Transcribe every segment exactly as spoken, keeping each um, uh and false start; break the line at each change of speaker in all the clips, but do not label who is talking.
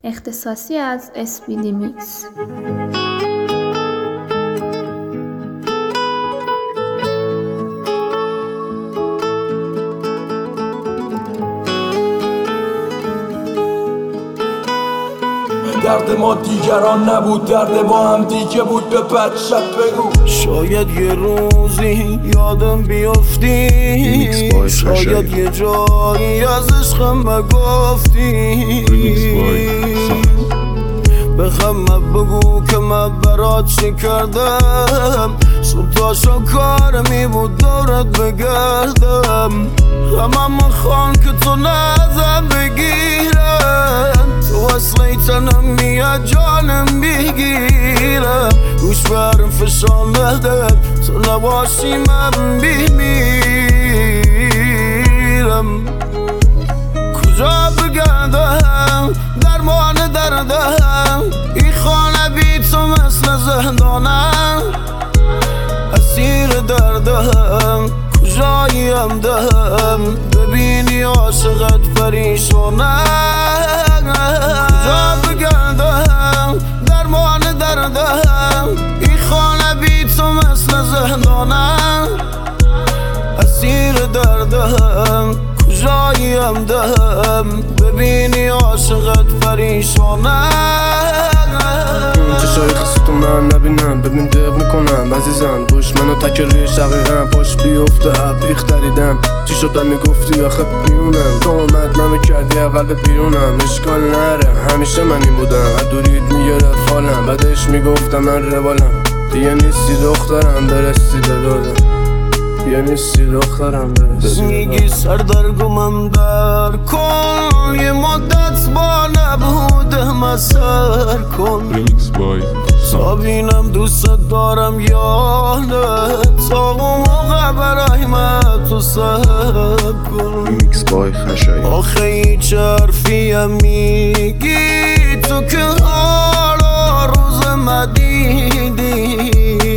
اختصاصی از اسپیدی میکس.
درد ما دیگران نبود، درد ما هم دیگه بود. به بچت بگو
شاید یه روزی یادم بیافتی، شاید یه جایی از عشقم بگفتی. بخم بگو که من برات چی کردم، صبح تا شب کارمی بود دورت بگردم. غمم خان که تو نزم بگیرم، تو اصلی تنم میاد جانم بگیرم. گوش برم فشان نده، تو نباشی من بمیرم. کجا بگردم درمان دردم، این خانه بی تو مثل زندانم. اسیر دردم کجاییم دهم، ببینی عاشقت پریشانم. کجا بگردم درمان دردم، این خانه بی تو مثل زندانم. اسیر دردم کجاییم دهم، ببینی عاشقت پریشانم.
چشای خیسی تو من نبینم، ببین دق میکنم عزیزم. دوش منو تک روی شقیقم، پاش بیفته بیخ دریدم. چی شد میگفتی آخه بیرونم، تو اومد منو کردی قلب بیرونم. اشکال نره همیشه من این بودم، دوریت میگرفت حالم، بعدش میگفتم من روالم. دیگه نیستی دخترم برسی دادم، دیگه نیستی دخترم برسی.
میگی سردرگمم در کن، یه مدت با نبودم از سر کن. تا بینم دوست دارم یا نه، تا اون موقع برای من تو سب کن. آخه هیچ حرفیم میگی تو که حالا روز مدیدی.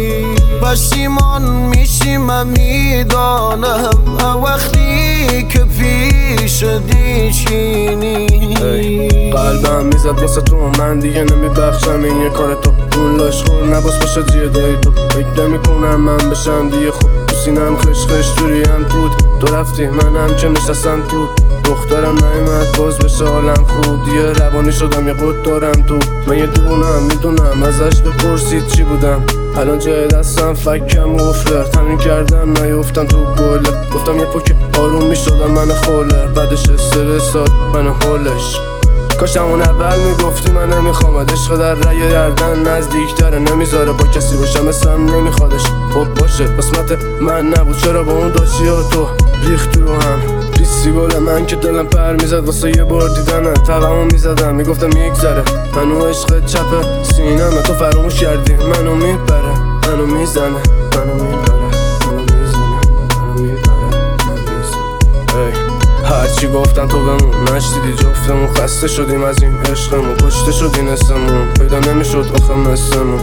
پشیمان میشی من میدانم، وقتی که پیش دیشینی.
قلبم میزد واسه تو، من دیگه نمیبخشم این یه کار تو. اون لاشخور نباس باشه دیگه دایی تو. فکر نمیکنم من بشم دیگه خوب، تو سینم خش خش دوریم بود. تو رفتی منم که نشستم تو، دخترم نیمد باز بشه حالم خوب. دیگه روانی شدم یه قد دارم تو، من یه دونم میدونم ازش بپرسید چی بودم. الان جای دستم فکم و فلرت، همین کردم نیفتم تو گله. گفتم یه پوک آروم میشدم من خوله، بعدش استرسات من حولش. کاش همون اول میگفتی من نمیخوامد. عشق در رای گردن نزدیکتره، نمیذاره با کسی باشم اسم نمیخوادش. خب باشه قسمت من نبود، چرا با اون داشتی و تو ریخت رو هم. ریسی گل من که دلم پر میزد واسه یه بار دیدنه. طبعمو میزدم میگفتم میگذره، منو عشق چپ سینمه. تو فراموش کردی منو میبره، منو میزنه، منو میبره، منو میزنه، منو میبره، منو میزنه. هرچی گفتم تو بمون نشدیدی، جفتمون خسته شدیم از این عشقمون. کشته شد این اسممون، پیدا نمیشد آخه مثلمون.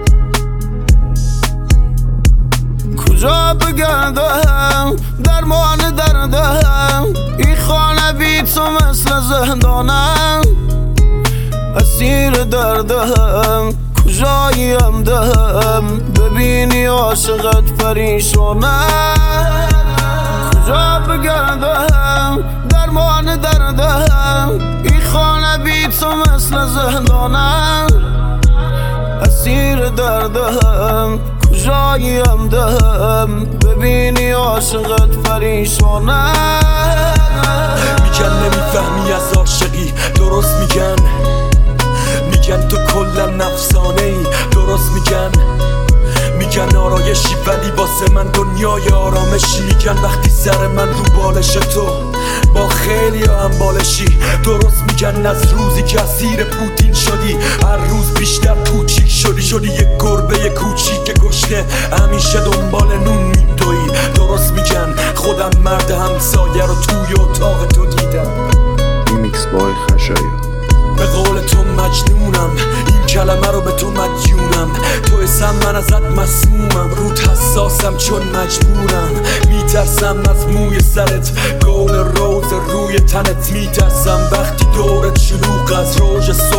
کجا بگردم درمان دردم، این خانه بی تو مثل زندانم. اسیر دردم کجاییم دهم، ببینی عاشقت پریشانم. کجا بگردم درمان دردم، این خانه بی تو مثل زندانم. اسیر دردم کجاییم دهم، ببینی عاشقت پریشانم.
میگن نمیفهمی از عاشقی، درست میگن. میگن تو کلا افسانه ای، درست میگن. میگن آرایشی ولی واسه من دنیای آرامشی. میگن وقتی سر من رو بالش تو با خیلی هم بالشی، درست میگن. از روزی که اسیر پوتین شدی، هر روز بیشتر کوچیک شدی. شدی یک گربه کوچیک گشنه، همیشه دنبال نون میدوی، درست میگن. خودم مرد همسایه رو توی اتاق تو دیدم.
میکس بای خشایار.
به قول تو مجنونم، این کلمه رو به تو مدیونم. تو اسم من ازت مسمومم، رود حساسم چون مجبورم. میترسم از موی سرت، گل روز روی تنت. میترسم وقتی دورت شلوغ از روز صبح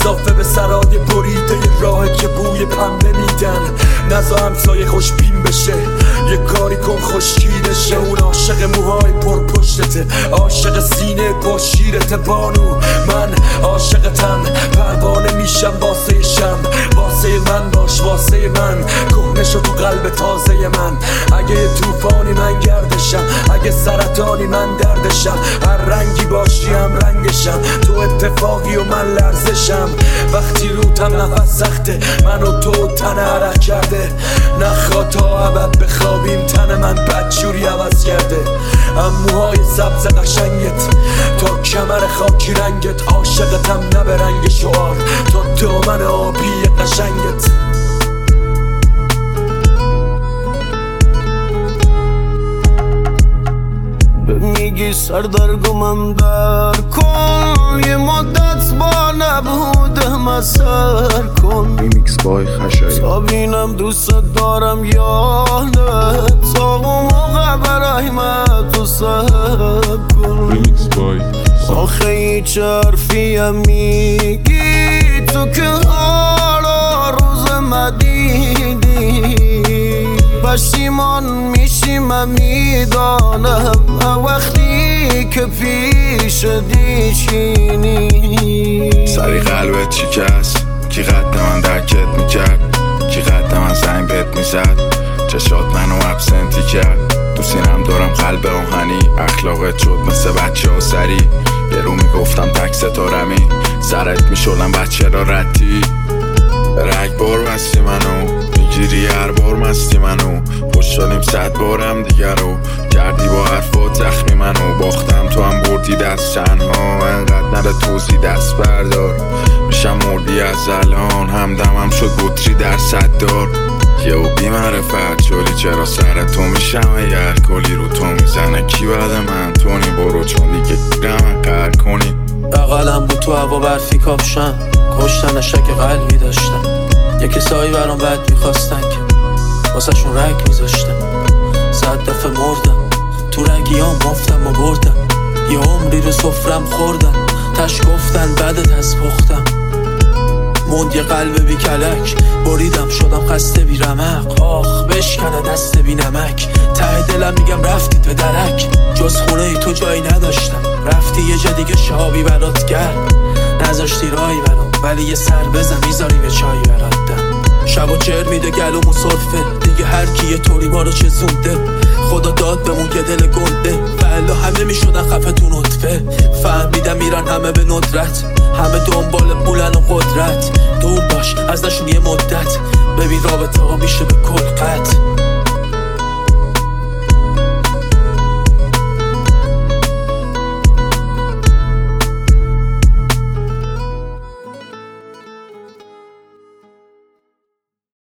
اضافه به سرای بریده راهه که بوی پنبه میدن. نزا همسایه خوش بین بشه، یه کاری کن خوشگیرشه. اون عاشق موهای پر پشتته، عاشق سینه با شیرته بانو. من عاشقتم، پروانه میشم واسه شم. واسه من باش واسه من، کهنه شو تو قلب تازه من. اگه یه توفانی من گردشم، اگه سرطانی من دردشم. هر رنگی باشی هم رنگشم، تو اتفاقی و من لرزشم. وقتی روتم نفس سخته، من و تو تن عرق کرده. نخوا تا ابد بخوابیم، تن من بدجوری عوض کرده. اموهای سبز قشنگت تا کمر خاکی رنگت. عاشقتم نه به رنگ شعار، تا دامن آبی قشنگت.
میگی سردرگمم در کن، یه مدت با نبودم از سر کن.
میمیکس بای خشایار.
تا بینم دوست دارم یا نه، تا اون موقع برای من تو صبر کن.
میمیکس بای
آخه هیچ حرفیم میگی تو که حالا روز مدیدی. پشیمان میشی من میدانم، وقتی که پیش دیشینی.
سری قلبت شکست، کی قد من درکت میکرد، کی قد من زنگ بهت میزد. چشات منو ابسنتی کرد، تو سینم دارم قلب آهنی. اخلاقت شد مثل بچه ها سری، یه رو میگفتم تک ستارمی. سرت میشدم بچه را ردی، رگ بار بستی منو، میگیری هر بار مستی منو. خوش شدیم صد بارم دیگر رو کردی با حرفات زخمی منو. باختم تو هم بردی دست تنها، انقدر نره توزی دست بردار. میشم مردی از الان، همدمم شد بطری در صد دار. یه او بی معرفت شدی، چرا سر تو میشم اگر کلی رو تو میزنه. کی بعد من تونی برو، چون دیگه گیرم قهر کنی.
بغلم بود تو هوا برفی کافشم، کشتن شک قلبی داشتم. یه کسایی برام بد میخواستن که واسه شون رگ میذاشتم. صد دفعه مردم تو رگیام، مفتم و بردم. یه عمری رو سفرم خوردن، تش گفتن بدت از پختم. موند یه قلب بی کلک، بریدم شدم خسته بی رمق. آخ بشکنه دست بی نمک، ته دلم میگم رفتی به درک. جز خونه ای تو جایی نداشتم، رفتی یه جا دیگه شهابی برات گرم. نذاشتی رایی برام، ولی یه سر بزن میذاری به چایی برات دم. شب و چهر میده گلوم و صرفه، دیگه هر کی یه طوری ما رو چزونده. خدا داد بمون که دل گنده، والا همه میشدن خفه تو نطفه. فهمیدم میرن همه به ندرت، همه دنبال پولن و قدرت. دور باش ازشون یه مدت، ببین رابطه ها میشه به کل قطع.